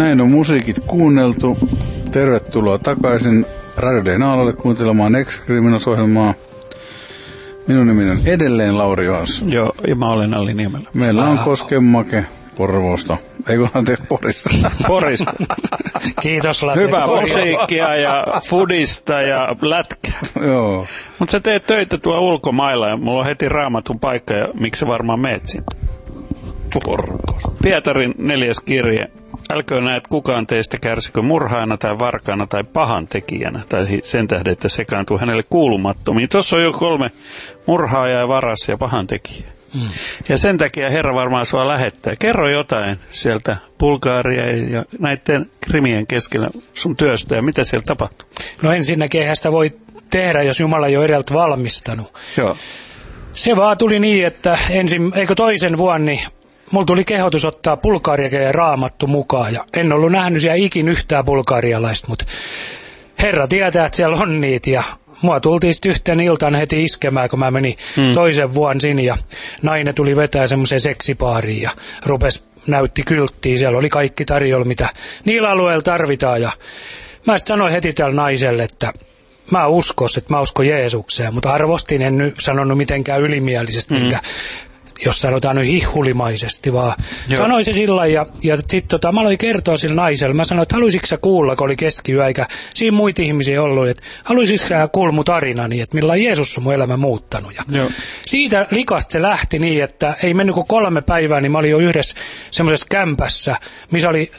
Näin on musiikit kuunneltu. Tervetuloa takaisin Radio Dayn aalalle kuuntelemaan Ex-Criminals-ohjelmaa. Minun nimeni on edelleen Lauri Johansson. Joo, ja mä olen Alli Niemelä. Meillä on Koskenmake Porvoosta. Eiköhän tee Porista. Porista. Kiitos, Lauri. Hyvää musiikkia ja foodista ja lätkää. Joo. Mutta sä teet töitä tuolla ulkomailla ja mulla on heti Raamatun paikka ja miksi sä varmaan meet sinne? Porvoosta. Pietarin 4. kirje. Älköön näet kukaan teistä kärsikö murhaajana tai varkaana tai pahantekijänä tai sen tähden, että sekaantuu hänelle kuulumattomiin. Tuossa on jo 3 murhaajaa, varas ja pahantekijä. Ja sen takia Herra varmaan sua lähettää. Kerro jotain sieltä Bulgaria ja näiden Krimien keskellä sun työstä ja mitä siellä tapahtuu. No ensinnäkin eihän sitä voi tehdä, jos Jumala ei ole edeltä valmistanut. Joo. Se vaan tuli niin, että toisen vuonna niin mulla tuli kehotus ottaa bulgariakielen ja Raamattu mukaan. Ja en ollut nähnyt siellä ikin yhtään bulgarialaista, mutta Herra tietää, että siellä on niitä. Ja mua tultiin sitten yhteen iltaan heti iskemään, kun mä menin toisen vuonna sinne. Ja nainen tuli vetää semmoiseen seksipaariin ja näytti kylttiin. Siellä oli kaikki tarjolla, mitä niillä alueilla tarvitaan. Ja mä sitten sanoin heti tälle naiselle, että mä uskon Jeesukseen, mutta arvostin, en nyt sanonut mitenkään ylimielisesti, jos sanotaan nyt hihulimaisesti, vaan sanoin se sillä ja sitten mä aloin kertoa sille naiselle. Mä sanoin, että haluaisitko sä kuulla, kun oli keskiyö, eikä siinä muita ihmisiä ollut, että haluaisitko sä kuulla mun tarinani, että millä Jeesus on mun elämä muuttanut. Ja siitä likasta se lähti niin, että ei mennyt kuin 3 päivää, niin mä olin jo yhdessä semmoisessa kämpässä, missä oli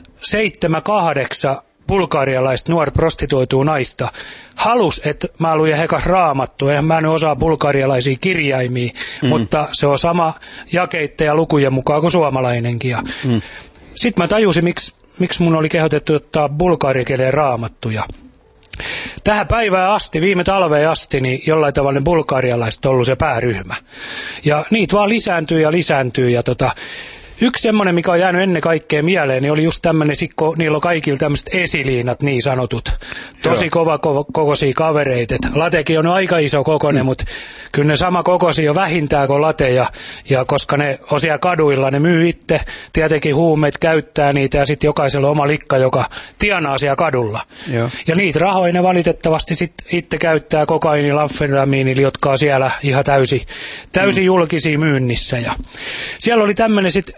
7-8 bulgarialaista prostituoitua naista halus, että mä luin hekas Raamattu. Eihän mä nyt osaa bulgarialaisia kirjaimia, mutta se on sama jakeitten ja lukujen mukaan kuin suomalainenkin. Sitten mä tajusin, miksi mun oli kehotettu ottaa bulgariakielen Raamattu. Ja tähän päivään asti, viime talveen asti, niin jollain tavalla ne bulgarialaiset on ollut se pääryhmä. Ja niitä vaan lisääntyy ja yksi semmoinen, mikä on jäänyt ennen kaikkea mieleen, niin oli just tämmöinen, niillä on kaikilla tämmöiset esiliinat, niin sanotut. Tosi kokoisia kavereita. Latekin on aika iso kokoinen, mutta kyllä ne sama kokoisia on vähintään kuin late. Ja koska ne on siellä kaduilla, ne myy itse, tietenkin huumeet käyttää niitä ja sitten jokaisella on oma likka, joka tienaa siellä kadulla. Joo. Ja niitä rahoja ne valitettavasti sitten itse käyttää kokainilla, amfetamiinilla, jotka on siellä ihan täysin julkisia myynnissä. Ja siellä oli tämmöinen sitten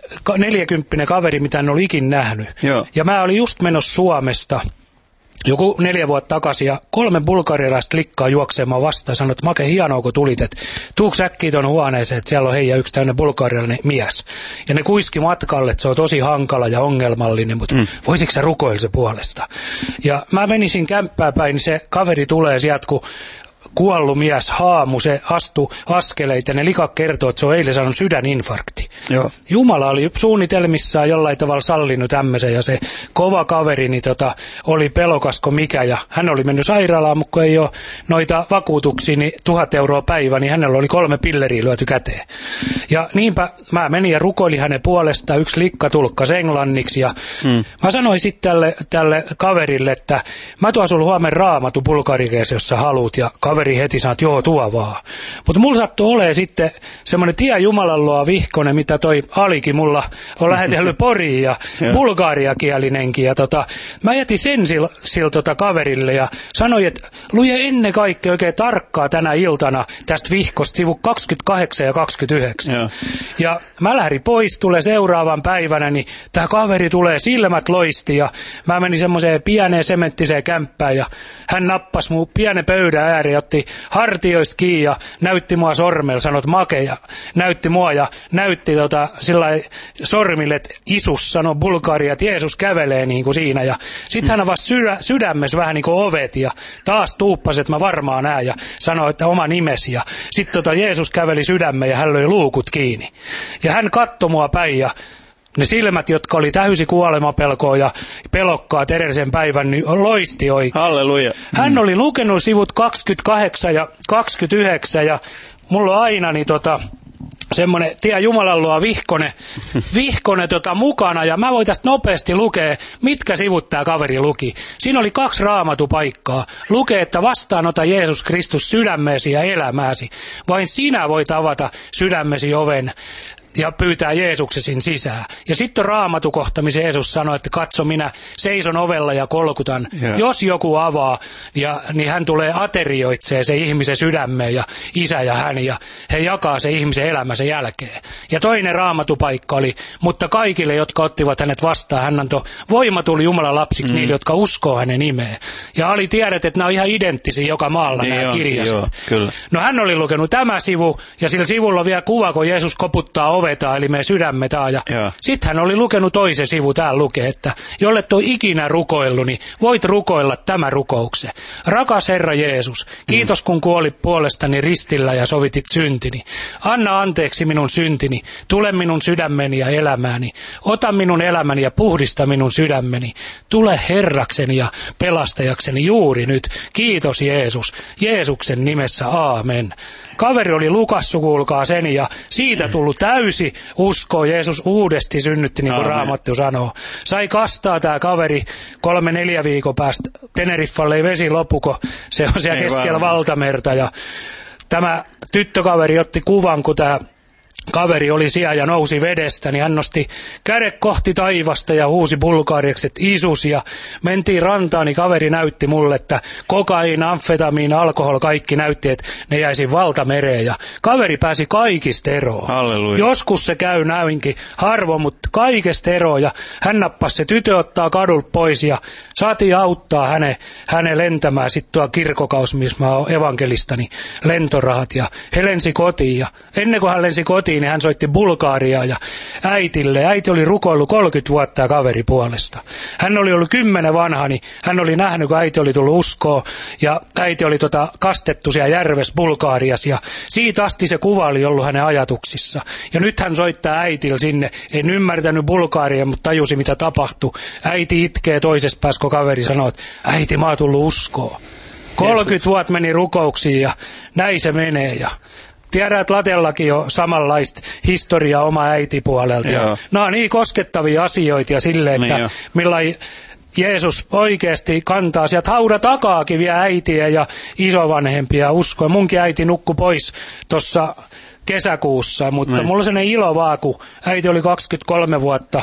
40 kaveri, mitä en ole ikin nähnyt. Joo. Ja mä olin just menossa Suomesta joku 4 vuotta takaisin ja 3 bulgarialaista likkaa juoksemaan vastaan ja sanoi, että Make, hienoa kun tulit, että tuuks äkkiä tuonne huoneeseen, että siellä on ja yksi tämmöinen bulgarialainen mies. Ja ne kuiski matkalle, että se on tosi hankala ja ongelmallinen, mutta voisitko sä rukoilla se puolesta? Ja mä menisin kämppää päin, niin se kaveri tulee sieltä, kun kuollut mies haamu, se astui askeleita ja ne likat kertoo, että se on eilen saanut sydäninfarkti. Joo. Jumala oli suunnitelmissaan jollain tavalla sallinut tämmöisen ja se kova kaveri niin oli pelokasko mikä ja hän oli mennyt sairaalaan, mutta kun ei ole noita vakuutuksia, niin 1 000 euroa päivä, niin hänellä oli 3 pilleriä lyöty käteen. Ja niinpä mä menin ja rukoilin hänen puolestaan, yksi likka tulkkasi englanniksi ja mä sanoin sitten tälle kaverille, että mä tuon sulle huomenna Raamatun bulgariakielessä, jos sä haluut ja kaveri heti sanoi, että joo, tuo vaan. Mutta mulla sattui olemaan sitten semmoinen tie Jumalan luo vihkonen, mitä toi Alikin mulla on lähetellyt Poriin ja bulgariakielinenkin. Ja mä jätin sen sillä kaverille ja sanoin, että lue ennen kaikkea oikein tarkkaa tänä iltana tästä vihkosta sivu 28 ja 29. Ja mä lähdin pois, tulee seuraavan päivänä, niin tää kaveri tulee silmät loisti ja mä menin semmoiseen pieneen sementtiseen kämppään ja hän nappasi mun pienen pöydän ääri ja otti hartioista kiinni ja näytti mua sormella, sanoi, että Make, ja näytti mua ja näytti sillä sormille, että Isus sanoi Bulgaria, että Jeesus kävelee niin kuin siinä ja sitten hän avasi sydämessä vähän niin kuin ovet ja taas tuuppasi, että mä varmaan näen ja sanoi, että oma nimesi ja sitten Jeesus käveli sydämeen ja hän löi luukut kiinni ja hän katsoi mua päin ja ne silmät, jotka oli täysi kuolemapelkoa ja pelokkaat edellisen päivän, niin loisti oikein. Halleluja. Hän oli lukenut sivut 28 ja 29 ja mulla on aina niin semmoinen tie Jumalan luo vihkone mukana ja mä voin tästä nopeasti lukea, mitkä sivut tää kaveri luki. Siinä oli 2 raamatupaikkaa. Lukee, että vastaanota Jeesus Kristus sydämeesi ja elämääsi. Vain sinä voit avata sydämesi oven. ja pyytää Jeesuksen sisään. Ja sitten raamatukohta, missä Jeesus sanoi, että katso, minä seison ovella ja kolkutan. Jos joku avaa, niin hän tulee aterioitsee se ihmisen sydämeen ja isä ja hän, ja he jakaa se ihmisen elämänsä jälkeen. Ja toinen raamatupaikka oli, mutta kaikille, jotka ottivat hänet vastaan, hän antoi voima tuli Jumalan lapsiksi niille, jotka uskoo hänen nimeen. Ja Ali tiedät, että nämä on ihan identtisiä joka maalla nämä kirjaset. No hän oli lukenut tämä sivu, ja sillä sivulla on vielä kuva, kun Jeesus koputtaa ovetaan, eli meidän sydämetaan. Ja sitten hän oli lukenut toisen sivu, täällä lukee, että jolle toi ikinä rukoillut, niin voit rukoilla tämä rukouksen. Rakas Herra Jeesus, kiitos kun kuolit puolestani ristillä ja sovitit syntini. Anna anteeksi minun syntini, tule minun sydämeni ja elämääni. Ota minun elämäni ja puhdista minun sydämeni. Tule Herrakseni ja pelastajakseni juuri nyt. Kiitos Jeesus. Jeesuksen nimessä aamen. Kaveri oli lukassu, kuulkaa sen, ja siitä tullut täysi usko. Jeesus uudesti synnytti, niin kuin Raamattu sanoo. Sai kastaa tämä kaveri 3-4 viikon päästä. Teneriffalle ei vesi lopuko, se on siellä keskellä valtamerta. Ja tämä tyttökaveri otti kuvan, kun tämä kaveri oli siellä ja nousi vedestä, niin hän nosti kädet kohti taivasta ja huusi bulgaariaksi, että Isus, ja mentiin rantaan, niin kaveri näytti mulle, että kokain, amfetamiin, alkohol, kaikki näytti, että ne jäisi valtamereen, ja kaveri pääsi kaikista eroon. Halleluja. Joskus se käy näinkin, harvoin, mutta kaikesta eroon, ja hän nappasi se tytö ottaa kadulta pois, ja saatiin auttaa hänen lentämään sitten tuo kirkokaus, missä mä oon evankelistani, lentorahat, ja he lensi kotiin, ja ennen kuin hän lensi kotiin, niin hän soitti Bulgariaa ja äitille. Äiti oli rukoillut 30 vuotta kaveri puolesta. Hän oli ollut 10 vanha, niin hän oli nähnyt, kun äiti oli tullut uskoon, ja äiti oli kastettu siellä järvessä Bulgariassa, ja siitä asti se kuva oli ollut hänen ajatuksissa. Ja nyt hän soittaa äitille sinne. En ymmärtänyt Bulgaria, mutta tajusi, mitä tapahtui. Äiti itkee toisessa päässä, kun kaveri sanoo, että äiti, mä oon tullut uskoon. 30 vuotta meni rukouksiin, ja näin se menee, ja tiedän, että Latellakin on samanlaista historiaa oma äitipuolelta. Ja nämä on niin koskettavia asioita ja silleen, että millainen Jeesus oikeasti kantaa sieltä hauda takaakin vielä äitiä ja isovanhempia uskoa. Munkin äiti nukkui pois tuossa kesäkuussa, mutta mulla on sellainen ilo vaan, kun äiti oli 23 vuotta.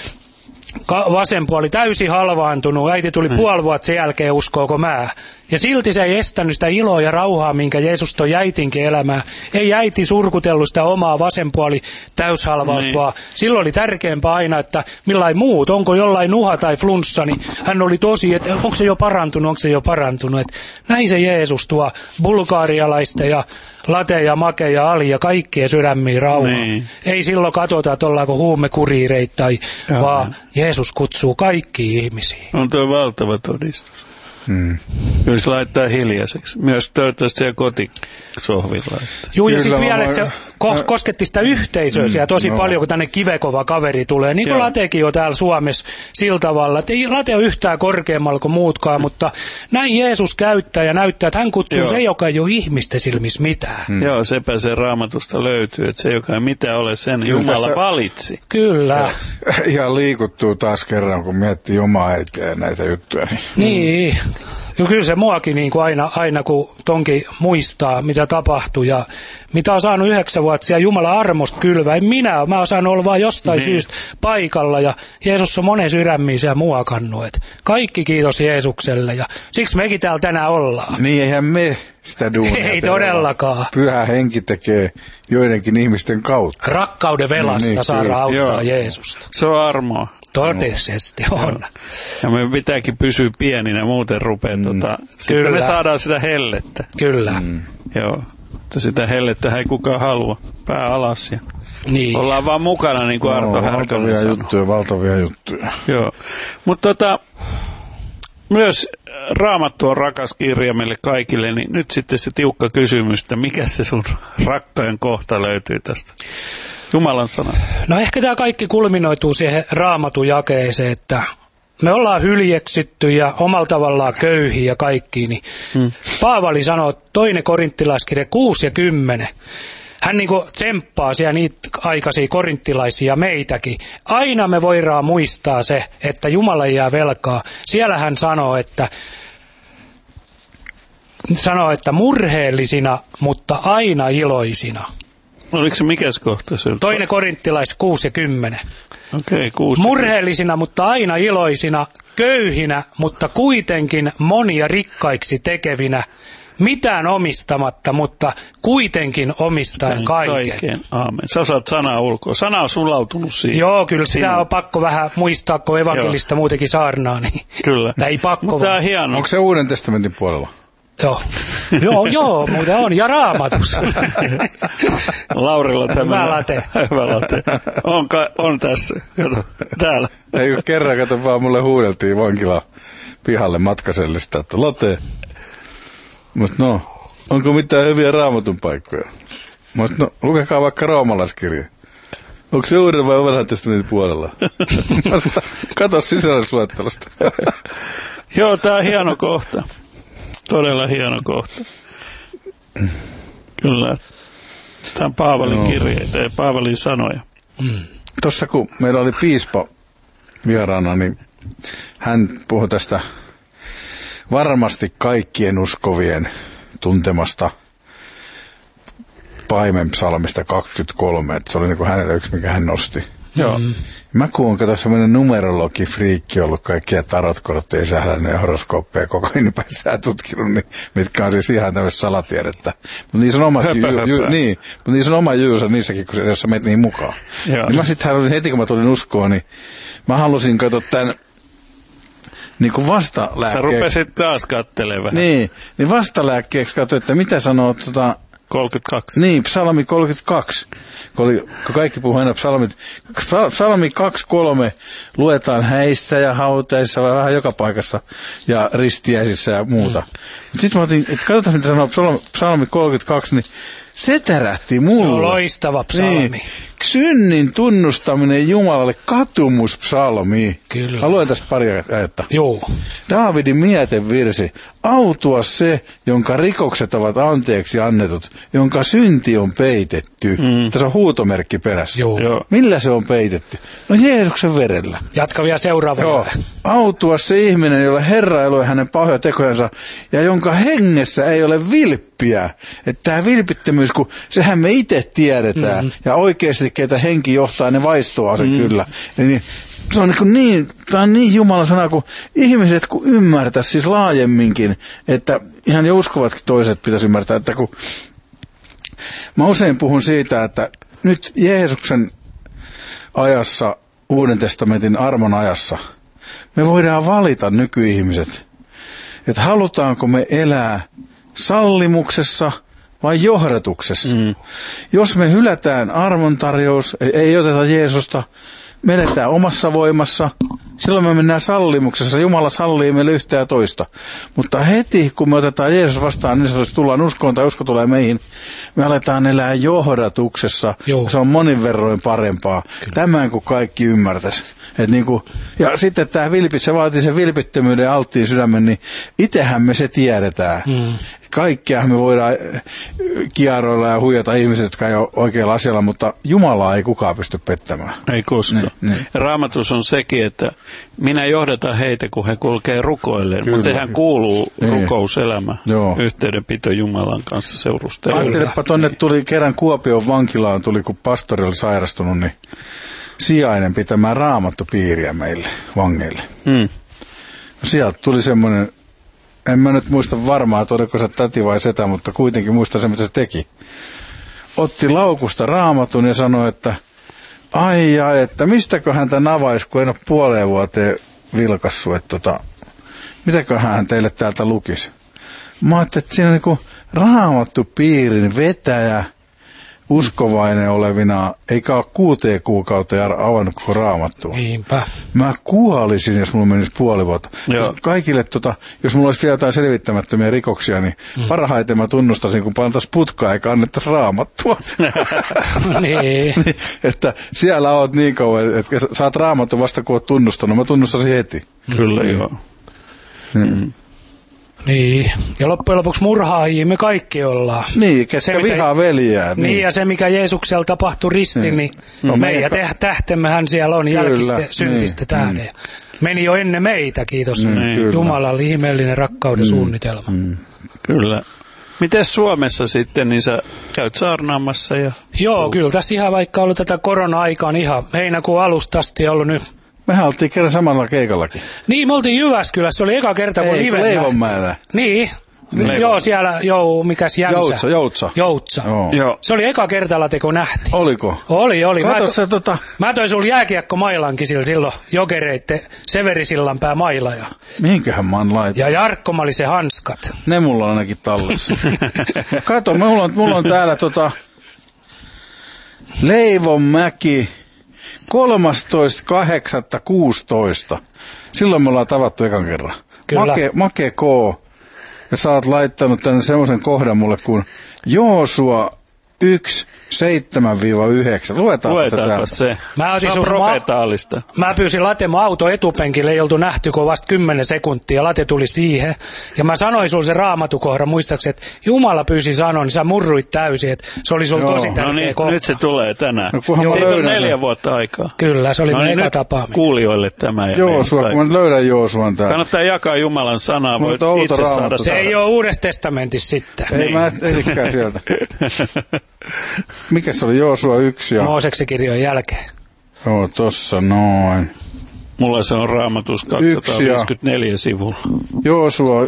Vasen puoli täysin halvaantunut. Äiti tuli puoli vuotta sen jälkeen, uskooko mä. Ja silti se ei estänyt sitä iloa ja rauhaa, minkä Jeesus toi äitinkin elämään. Ei äiti surkutellut sitä omaa vasenpuoli täyshalvausta, vaan silloin oli tärkeämpää aina, että millain muut, onko jollain nuha tai flunssa, niin hän oli tosi, että onko se jo parantunut. Että näin se Jeesus tuo bulgaarialaista ja late ja make ja ali ja kaikkien sydämiin rauhaa. Ei silloin katsota, että ollaanko huumekuriireita, vaan Jeesus kutsuu kaikki ihmisiä. On tuo valtava todistus. Jos laittaa hiljaiseksi. Myös toivottavasti siellä kotisohvilla. Joo, ja sitten vielä, että se kosketti sitä yhteisöä siellä tosi paljon, kun tänne kivekova kaveri tulee. Niin kuin Latekin on täällä Suomessa sillä tavalla, että ei Late ole yhtään korkeammalla kuin muutkaan, mutta näin Jeesus käyttää ja näyttää, että hän kutsuu se, joka ei ole ihmisten silmissä mitään. Joo, sepä se Raamatusta löytyy, että se, joka ei mitään ole, sen Jumala valitsi. Kyllä. Ihan liikuttuu taas kerran, kun miettii omaa äitiä ja näitä juttuja. Niin. Kyllä se muakin niin kuin aina kun tonkin muistaa, mitä tapahtui ja mitä on saanut 9 vuotta siellä Jumalan armosta kylvää. En mä oon saanut olla vaan jostain syystä paikalla ja Jeesus on monen sydämiin siellä muokannut. Et kaikki kiitos Jeesukselle ja siksi mekin täällä tänään ollaan. Niin eihän me sitä duunia ei todellakaan. Pyhä henki tekee joidenkin ihmisten kautta. Rakkauden velasta saadaan auttaa Jeesusta. Se on armoa. Todellisesti on. Ja me pitääkin pysyä pieninä, muuten rupeaa sitten me saadaan sitä hellettä. Kyllä. Joo, mutta sitä hellettä ei kukaan halua. Pää alas ja ollaan vaan mukana, niin kuin Arto Härkönen sanoi. Valtavia juttuja. Joo, mutta myös Raamattu on rakas kirja meille kaikille, niin nyt sitten se tiukka kysymys, että mikä se sun rakkain kohta löytyy tästä Jumalan sanasta? No ehkä tämä kaikki kulminoituu siihen Raamatun jakeeseen, että me ollaan hyljeksitty ja omalla tavallaan köyhiä ja kaikki. Niin Paavali sanoo 2. korinttilaiskirja 6 ja 10. Hän niinku tsemppaa siellä niitä aikaisia korinttilaisia meitäkin. Aina me voidaan muistaa se, että Jumala ei jää velkaa. Siellä hän sanoo, että murheellisina, mutta aina iloisina. Oliko se mikäs kohta se? 2 Korinttilais 6 ja 10. Okei, 6. Murheellisina, mutta aina iloisina, köyhinä, mutta kuitenkin monia rikkaiksi tekevinä, mitään omistamatta, mutta kuitenkin omistaen kaiken. Aamen. Sä osaat sanaa ulkoa. Sana on sulautunut siihen. Joo, kyllä sitä on pakko vähän muistaa, kun evankelista muutenkin saarnaa. Niin kyllä. Ei pakko. Mutta tämä on hieno. Onko se Uuden testamentin puolella? Joo, muuten on. Ja Raamatussa. Laurilla tämmöinen. Hyvä late. On tässä. Kato, täällä. Ei kun kerran, kato vaan, mulle huudeltiin vankilaan pihalle matkasellista, että late. Mutta no, onko mitään hyviä Raamatun paikkoja? No, lukekaa vaikka roomalaiskirja. Onko se Uuden vai Vanhan testamentin puolella? Kato sisällysluettelosta. Joo, tää on hieno kohta. Todella hieno kohta. Kyllä. Tämä on Paavalin kirjeitä ja Paavalin sanoja. Tuossa kun meillä oli piispa vieraana, niin hän puhui tästä varmasti kaikkien uskovien tuntemasta paimenpsalmista 23, että se oli niin kuin hänelle yksi, mikä hän nosti. Joo. Mä kuun, kato semmoinen numerologi-friikki ollut kaikkia tarotkortteja, sählännyt ja horoskooppeja koko päissään tutkinut, niin, mitkä on siis ihan tämmöistä salatiedettä. Mutta niissä on oma jyynsä niissäkin, jos sä menet niihin mukaan. Niin mä sitten halusin, heti kun mä tulin uskoon, niin mä halusin katsoa tämän niin kuin vastalääkkeeksi. Sä rupesit taas kattelemaan. Niin vastalääkkeeksi katsoa, että mitä sanoo 32. Niin, psalmi 32. Kun kaikki puhuu aina psalmit. Psalmi 2-3 luetaan häissä ja hautaissa vähän joka paikassa ja ristiäisissä ja muuta. Sitten mä otin, että katsotaan mitä sanoo psalmi 32, niin se tärähti mulle. Se on loistava psalmi. Niin. Synnin tunnustaminen Jumalalle, katumuspsalmi. Kyllä. Mä luen tästä pari ajetta. Joo. Daavidin mietevirsi. Autua se, jonka rikokset ovat anteeksi annetut, jonka synti on peitetty. Tässä on huutomerkki perässä. Joo. Millä se on peitetty? No Jeesuksen verellä. Jatka vielä seuraavalla. Autua se ihminen, jolle Herra ei ole hänen pahoja tekojansa, ja jonka hengessä ei ole vilppiä. Että tämä vilpittömyys, kun sehän me itse tiedetään, ja oikeasti keitä henki johtaa, ne vaistoaa se kyllä. Eli se on tämä on niin Jumalan sana, kun ihmiset kun ymmärtäisi siis laajemminkin, että ihan jo uskovatkin toiset pitäisi ymmärtää, että kun mä usein puhun siitä, että nyt Jeesuksen ajassa, Uuden testamentin armon ajassa, me voidaan valita nykyihmiset, että halutaanko me elää sallimuksessa vai johdatuksessa. Jos me hylätään armontarjous, ei oteta Jeesusta, menetään omassa voimassa, silloin me mennään sallimuksessa. Jumala sallii meille yhtä ja toista. Mutta heti, kun me otetaan Jeesus vastaan, niin se tullaan uskoon tai usko tulee meihin, me aletaan elää johdatuksessa. Se on monin verroin parempaa. Kyllä. Tämän kun kaikki ymmärtäisi. Ja sitten tämä se vaatii sen vilpittömyyden ja alttiin sydämen, niin itsehän me se tiedetään. Kaikkea me voidaan kieroilla ja huijata ihmiset, jotka ei ole oikealla asialla, mutta Jumalaa ei kukaan pysty pettämään. Ei koskaan. Raamatus on sekin, että minä johdatan heitä, kun he kulkee rukoilleen, mutta sehän kuuluu rukouselämä, yhteydenpito Jumalan kanssa seurustella. Ajattelepa, tuonne tuli kerran Kuopion vankilaan, kun pastori oli sairastunut, niin sijainen pitämään raamattupiiriä meille, vangeille. Sieltä tuli semmoinen, en mä nyt muista varmaan, että oliko se täti vai setä, mutta kuitenkin muista se, mitä se teki. Otti laukusta raamatun ja sanoi, että että mistäköhän tämän avaisi, kun en ole puoleen vuoteen vilkassut, että mitäköhän hän teille täältä lukisi. Mä ajattelin, että siinä on niin raamattupiirin vetäjä, uskovainen olevina, eikä ole 6 kuukauteen avannut koko raamattua. Niinpä. Mä kuolisin, jos mulla menisi puoli vuotta. Kaikille, jos mulla olisi vielä jotain selvittämättömiä rikoksia, niin parhaiten mä tunnustaisin, kun pantaisiin putkaa eikä annettaisiin raamattua. Niin. Että siellä oot niin kauan, että saat raamattu vasta kun oot tunnustanut. Mä tunnustaisin heti. Kyllä, joo. Niin, ja loppujen lopuksi murhaajia me kaikki ollaan. Niin, ketkä vihaa veljää. Niin, ja se mikä Jeesuksella tapahtui ristiin, niin meidän tähtemmehän siellä on jälkistä syntistä tähden. Meni jo ennen meitä, kiitos Jumalalle ihmeellinen rakkauden suunnitelma. Kyllä. Miten Suomessa sitten, niin sä käyt saarnaamassa ja... Joo, kyllä tässä ihan vaikka ollut tätä korona-aikaan ihan heinäkuun alusta asti ollut nyt. Mehän oltiin kerran samalla keikallakin. Niin, me oltiin Jyväskylässä, se oli eka kerta kun live. Leivonmäellä. Niin. Joo, siellä, mikäs Jämsä? Joutsa. Joo. Se oli eka kerta kun nähtiin. Oliko? Oli. Kato se Mä toin sulla jääkiekkomailankin silloin jokereitte Severisillanpää maila. Mihinköhän mä oon laittanut? Ja Jarkko malisen hanskat. Ne mulla on ainakin tallessa. Kato, mulla on täällä Leivonmäki 13.8.16. Silloin me ollaan tavattu ekan kerran. Kyllä. Make K. Ja sä oot laittanut tänne semmoisen kohdan mulle kuin Joosua 1.7-9. Luetaanko se? Se on profetaalista. Mä pyysin Late mun auto etupenkille, ei oltu nähty kuin vasta 10 sekuntia. Late tuli siihen. Ja mä sanoin sulle se raamatukohdan muistaakseni, että Jumala pyysi sanoa, niin sä murruit täysin. Että se oli sulle tosi tärkeä kohta. Nyt se tulee tänään. No, siitä on 4 vuotta aikaa. Kyllä, se oli eka tapaaminen. Kuulijoille tämä. Joosua, kun mä löydän Joosuan täällä. Kannattaa jakaa Jumalan sanaa, voit itse saada. Se ei ole Uudessa testamentissa sitten. Ei mä esikään sieltä. Mikä se oli Joosua 1? Mooseksen kirjojen jälkeen. Joo, tossa noin. Mulla se on Raamatus 254 sivulla. Joosua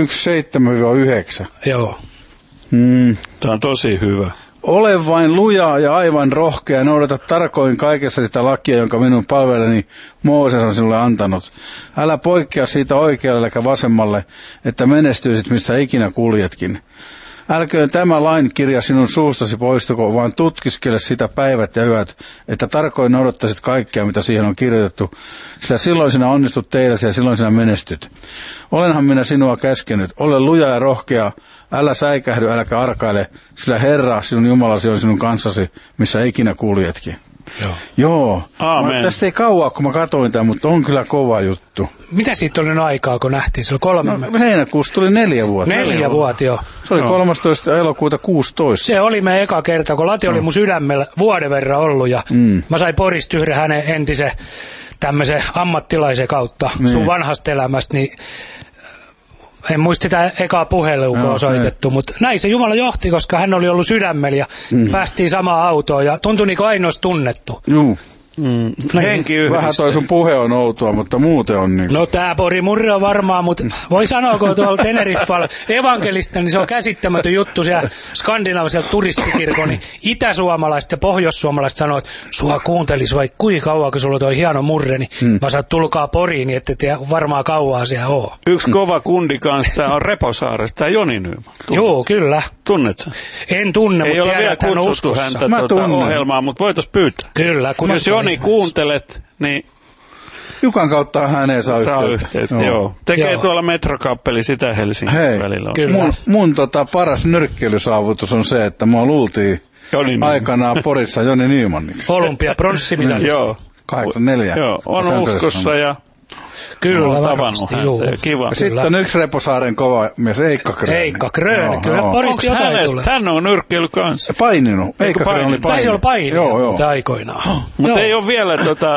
1.7-9. Joo. Tämä on tosi hyvä. Ole vain luja ja aivan rohkea, noudata tarkoin kaikessa sitä lakia, jonka minun palveleni Mooses on sinulle antanut. Älä poikkea siitä oikealle eikä vasemmalle, että menestyisit missä ikinä kuljetkin. Älköön tämä lain kirja sinun suustasi poistuko, vaan tutkiskele sitä päivät ja yöt, että tarkoin noudattaisit kaikkea, mitä siihen on kirjoitettu, sillä silloin sinä onnistut teilläsi ja silloin sinä menestyt. Olenhan minä sinua käskenyt, ole luja ja rohkea, älä säikähdy, äläkä arkaile, sillä Herra, sinun Jumalasi on sinun kanssasi, missä ikinä kuljetkin. Joo. Tästä ei kauaa, kun mä katsoin tämän, mutta on kyllä kova juttu. Mitä siitä oli aikaa, kun nähtiin? Se oli 3... No, heinäkuussa tuli 4 vuotta. 4 vuotta, joo. Se oli 13. elokuuta 16. Se oli me eka kerta, kun Lati oli mun sydämellä vuoden verran ollut, ja mä sain Porista yhden hänen entisen tämmöisen ammattilaisen kautta sun vanhasta elämästä, niin en muista sitä ekaa puhelua, kun on soitettu, mutta näin se Jumala johti, koska hän oli ollut sydämellä ja päästiin samaan autoon ja tuntui niin kuin ainoastaan tunnettu. Juu. Henki yhdessä. Vähän toi sun puhe on outoa, mutta muuten on niin. No tää Pori Murre on varmaan, mutta voi sanoa, kun tuolla Teneriffalla evankelista, niin se on käsittämätön juttu siellä skandinaavisella turistikirkon, niin itäsuomalaiset ja pohjoissuomalaiset sanoo, että sua kuuntelisi vaikka kuinka kauan, kun sulla on toi hieno murre, niin mä saat tulkaa Poriin, niin ette tiedä varmaan kauaa siellä oo. Yksi kova kundi kanssa on Reposaaresta, tämä Joni Nyman. Joo, kyllä. Tunnet sä? En tunne, ei mutta ole vielä kutsuttu häntä ohjelmaan, mutta voitais pyytää. Kyllä. Jos Joni kuuntelet, niin... Jukan kautta häneen saa yhteyttä. Joo. Tekee tuolla Metrokappeli sitä Helsingissä välillä. Kyllä. Mun paras nyrkkeilysaavutus on se, että mua luultiin aikanaan Porissa Joni Nymanniksi. Olympiapronssimitalista. Joo. 84. Joo, on uskossa ja... Kyllä, varmasti. Kiva. Sitten on yksi Reposaaren kova mies, Eikka Kröön. Eikka Kröön, kyllä Porista jotain tulee. Hän on nyrkkeily kanssa. Paininut. Eikka Kröön oli paininut. Taisi olla paininut aikoinaan. Mutta ei ole vielä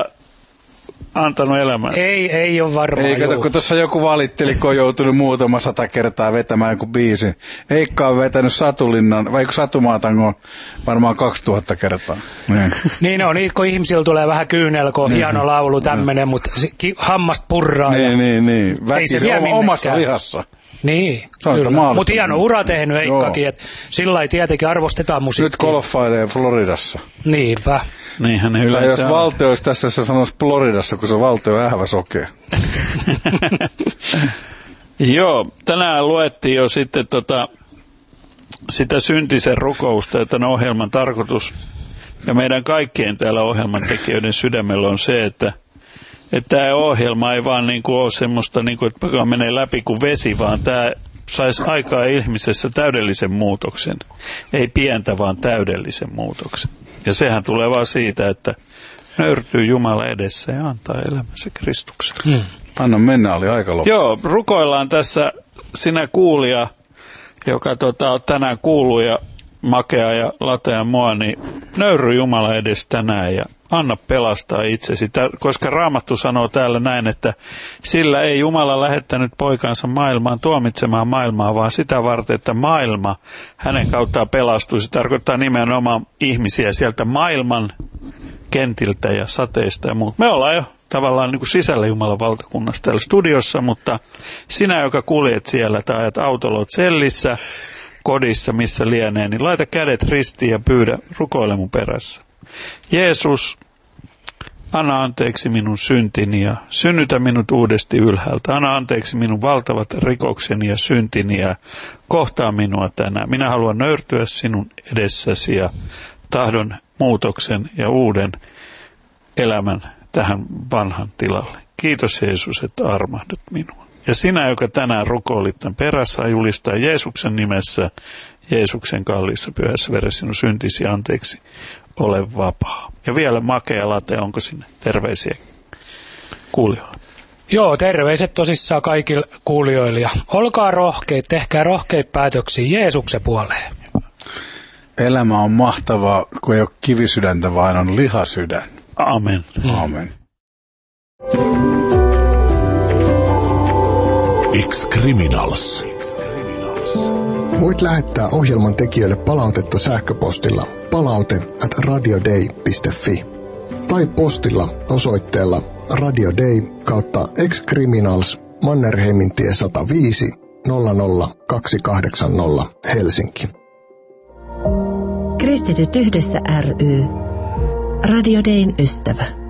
antanut elämänsä. Ei ole varmaan. Ei, kato, kun tuossa joku valitteli, kun on joutunut muutama 100 kertaa vetämään joku biisin. Eikka on vetänyt Satulinnan, vai Satumaatangon varmaan 2000 kertaa. Niin on, kun ihmisillä tulee vähän kyynelko, hieno laulu tämmönen, mutta hammast purraa. Niin. Väkisin omassa lihassa. Niin, mutta hieno ura tehnyt Eikkakin, että sillä lailla tietenkin arvostetaan musiikkia. Nyt golfailee Floridassa. Niinpä. Niinhän ne yleensä jos valtio olisi tässä, se sanoisi Floridassa, kun se valtio on ähvä sokea. Joo, tänään luettiin jo sitten sitä syntisen rukousta, että ohjelman tarkoitus ja meidän kaikkien täällä ohjelman tekijöiden sydämellä on se, että tämä ohjelma ei vaan niin kuin ole semmoista, niin kuin, että menee läpi kuin vesi, vaan tämä saisi aikaa ihmisessä täydellisen muutoksen. Ei pientä, vaan täydellisen muutoksen. Ja sehän tulee vaan siitä, että nöyrtyy Jumala edessä ja antaa elämänsä Kristukselle. Anna mennä, oli aika loppu. Joo, rukoillaan tässä sinä kuulija, joka on tänään kuullut ja makea ja latea mua, niin nöyry Jumala edes tänään ja anna pelastaa itsesi, koska Raamattu sanoo täällä näin, että sillä ei Jumala lähettänyt poikansa maailmaan tuomitsemaan maailmaa, vaan sitä varten, että maailma hänen kauttaan pelastuu. Se tarkoittaa nimenomaan ihmisiä sieltä maailman kentiltä ja sateista ja muuta. Me ollaan jo tavallaan niin kuin sisällä Jumalan valtakunnassa täällä studiossa, mutta sinä, joka kuljet siellä tai ajat autolla sellissä, kodissa, missä lienee, niin laita kädet ristiin ja pyydä, rukoile mun perässä. Jeesus, anna anteeksi minun syntini ja synnytä minut uudesti ylhäältä. Anna anteeksi minun valtavat rikokseni ja syntini ja kohtaa minua tänään. Minä haluan nöyrtyä sinun edessäsi ja tahdon muutoksen ja uuden elämän tähän vanhan tilalle. Kiitos Jeesus, että armahdat minua. Ja sinä, joka tänään rukoilit tämän perässä, julistaa Jeesuksen nimessä, Jeesuksen kalliissa pyhässä veressä sinun syntisi anteeksi, ole vapaa. Ja vielä makea late, onko sinne terveisiä kuulijoille? Joo, terveiset tosissaan kaikille kuulijoille. Ja olkaa rohkeita, tehkää rohkeita päätöksiä Jeesuksen puoleen. Elämä on mahtavaa, kun ei ole kivisydäntä, vaan on lihasydän. Amen. Amen. Ex-Criminals. Voit lähettää ohjelman tekijöille palautetta sähköpostilla palaute@radiodei.fi tai postilla osoitteella Radio Day / Ex-Criminals Mannerheimintie 105 00280 Helsinki. Kristityt yhdessä ry. Radio Dayn ystävä.